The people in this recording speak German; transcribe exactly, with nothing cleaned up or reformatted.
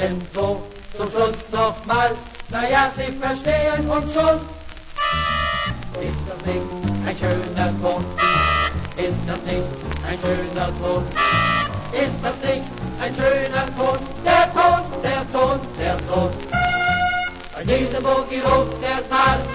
denn so, zum Schluss noch mal, na ja, Sie verstehen uns schon. Ist das nicht ein schöner Ton? Ist das nicht ein schöner Ton? Ist das nicht ein schöner Ton? Der Ton, der Ton, der Ton. Bei diesem Boogie ruft der Saal